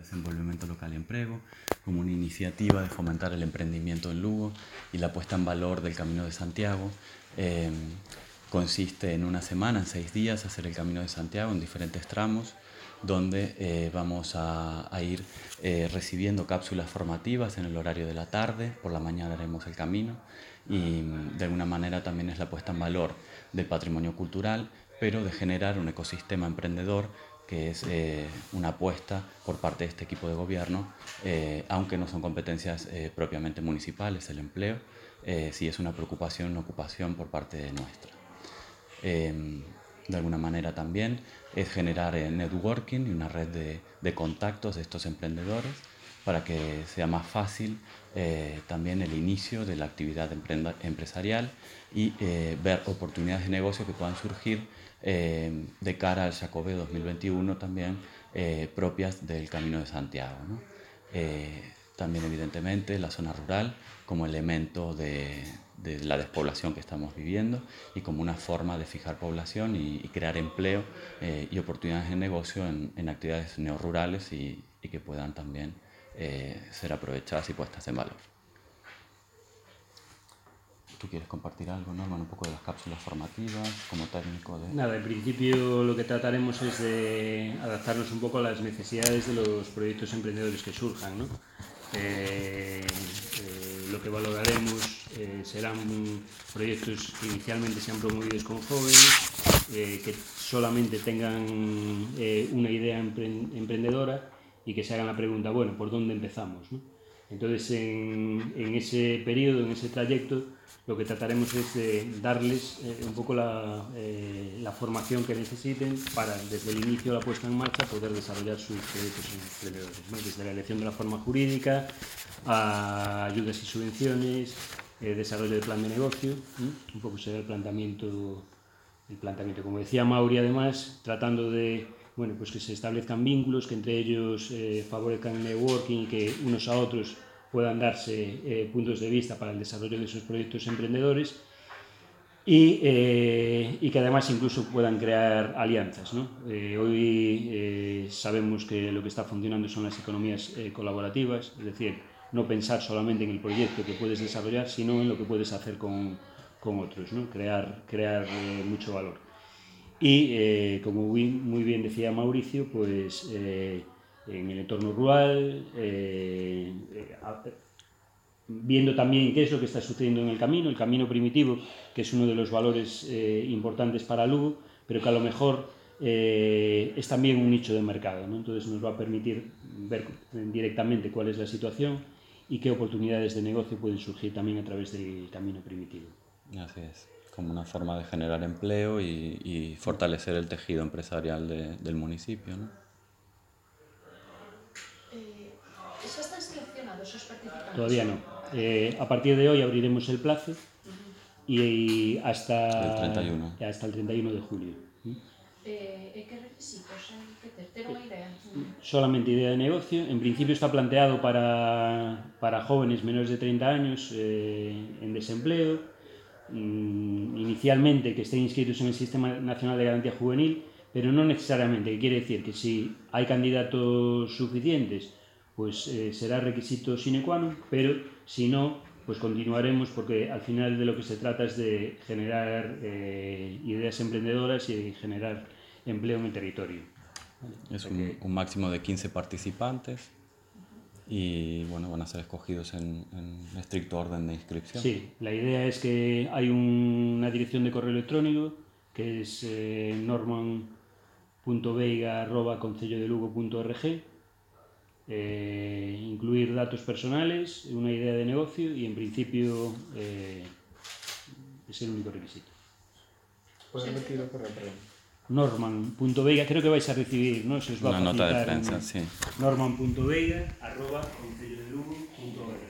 Desenvolvimiento Local y Empleo, como una iniciativa de fomentar el emprendimiento en Lugo y la puesta en valor del Camino de Santiago. Consiste en una semana, en 6 días, hacer el Camino de Santiago en diferentes tramos, donde vamos a ir recibiendo cápsulas formativas en el horario de la tarde. Por la mañana haremos el camino y de alguna manera también es la puesta en valor del patrimonio cultural, pero de generar un ecosistema emprendedor, que es una apuesta por parte de este equipo de gobierno, aunque no son competencias propiamente municipales, el empleo, sí es una preocupación, una ocupación por parte nuestra. De alguna manera también es generar networking y una red de contactos de estos emprendedores para que sea más fácil también el inicio de la actividad empresarial y ver oportunidades de negocio que puedan surgir de cara al Xacobeo 2021 también, propias del Camino de Santiago, ¿no? También evidentemente la zona rural como elemento de la despoblación que estamos viviendo y como una forma de fijar población y crear empleo y oportunidades de negocio en actividades neorurales y que puedan también ser aprovechadas y puestas en valor. ¿Tú quieres compartir algo, Norman, un poco de las cápsulas formativas como técnico de...? Nada, en principio lo que trataremos es de adaptarnos un poco a las necesidades de los proyectos emprendedores que surjan, ¿no? Lo que valoraremos serán proyectos que inicialmente sean promovidos con jóvenes, que solamente tengan una idea emprendedora y que se hagan la pregunta, bueno, ¿por dónde empezamos, no? Entonces, en ese periodo, en ese trayecto, lo que trataremos es de darles un poco la formación que necesiten para, desde el inicio de la puesta en marcha, poder desarrollar sus proyectos emprendedores, ¿no? Desde la elección de la forma jurídica a ayudas y subvenciones, desarrollo del plan de negocio, ¿no? Un poco será el planteamiento, como decía Mauri, además, tratando de, bueno, pues que se establezcan vínculos, que entre ellos favorezcan el networking y que unos a otros puedan darse puntos de vista para el desarrollo de sus proyectos emprendedores y que además incluso puedan crear alianzas, ¿no? Hoy sabemos que lo que está funcionando son las economías colaborativas, es decir, no pensar solamente en el proyecto que puedes desarrollar, sino en lo que puedes hacer con otros, ¿no? Crear mucho valor. Y como muy bien decía Mauricio, pues en el entorno rural, viendo también qué es lo que está sucediendo en el camino primitivo, que es uno de los valores importantes para Lugo, pero que a lo mejor es también un nicho de mercado, ¿no? Entonces nos va a permitir ver directamente cuál es la situación y qué oportunidades de negocio pueden surgir también a través del camino primitivo. Así es, como una forma de generar empleo y fortalecer el tejido empresarial del municipio, ¿no? ¿Ya están seleccionados esos participantes? Todavía no. A partir de hoy abriremos el plazo y hasta el 31 de julio. ¿Qué requisitos hai que ter? Ter unha idea? Solamente idea de negocio. En principio está planteado para jóvenes menores de 30 años en desempleo, inicialmente que estén inscritos en el Sistema Nacional de Garantía Juvenil, pero no necesariamente, que quiere decir que si hay candidatos suficientes, pues será requisito sine qua non, pero si no, pues continuaremos, porque al final de lo que se trata es de generar ideas emprendedoras y de generar empleo en el territorio. Es un máximo de 15 participantes y bueno, van a ser escogidos en estricto orden de inscripción. Sí, la idea es que hay una dirección de correo electrónico que es norman.veiga@concellodelugo.org, incluir datos personales, una idea de negocio y en principio es el único requisito. ¿Puedes repetir el correo, perdón? Norman.veiga, creo que vais a recibir, ¿no? Se os va una a nota de prensa, sí. Norman.veiga@concellodelugo.org.